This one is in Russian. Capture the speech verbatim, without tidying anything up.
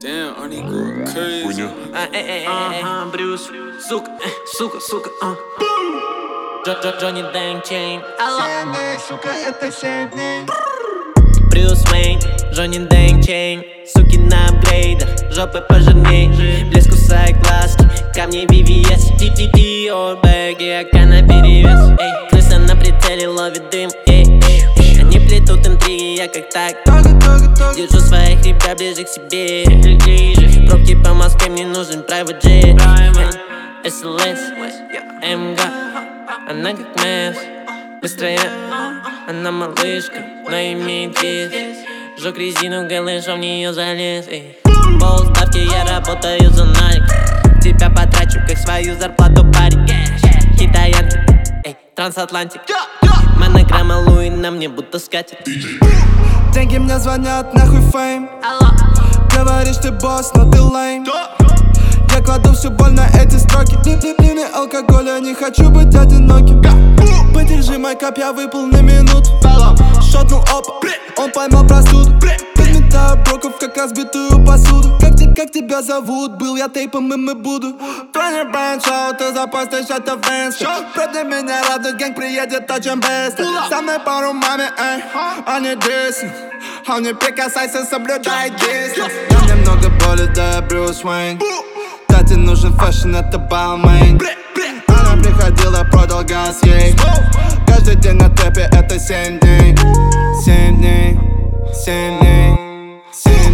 Damn, Arnie going crazy. Ага, Брюс, сука, сука, сука, а. Джонни Дэнг Чейн. Семь дней, сука, это семь дней. Брюс Уэйн, Джонни Дэнг Чейн. Суки на апгрейдах, жопы пожирней. Блеск кусает глазки, камни ви ви эс. Ти-ти-ти, бэги, ака наперевес. Эй, крыса на прицеле ловит дым. Эй, эй, они плетут интриги, я как так держу своих ребят ближе к себе. Пробки по Москве, мне нужен private jet. эс эл эс, эм гэ, она как Мэс. Быстрая, она малышка, но имеет вес. Жёг резину, голышом в неё залез. Полставки, я работаю за налик. Тебя потрачу, как свою зарплату, парень. Китаянки, эй, трансатлантик. Монограмма Луи на мне будто скатит. Деньги мне звонят, нахуй фейм. Говоришь, ты босс, но ты лейм. Я кладу всю боль на эти строки. Дневный алкоголь, я не хочу быть одиноким. Подержи мой кап, я выпал на минуту. Шотнул опа, он поймал простуду. Подметаю броков, как разбитую посуду. Как, te, как тебя зовут? Был я тейпом, им и буду. Трони Брэнд Шоу, ты запостишь это в инсте. Против меня радует, гэнг приедет очень быстро. Со мной пару маме, эй, они диснут. А не прикасайся, соблюдай дистанс. Я немного боли, да я Брюс Уэйн. Тате нужен фэшн, это Балмейн. Она приходила, продал газ ей. Каждый день на тэпе, это семь дней. Семь дней, семь дней, семь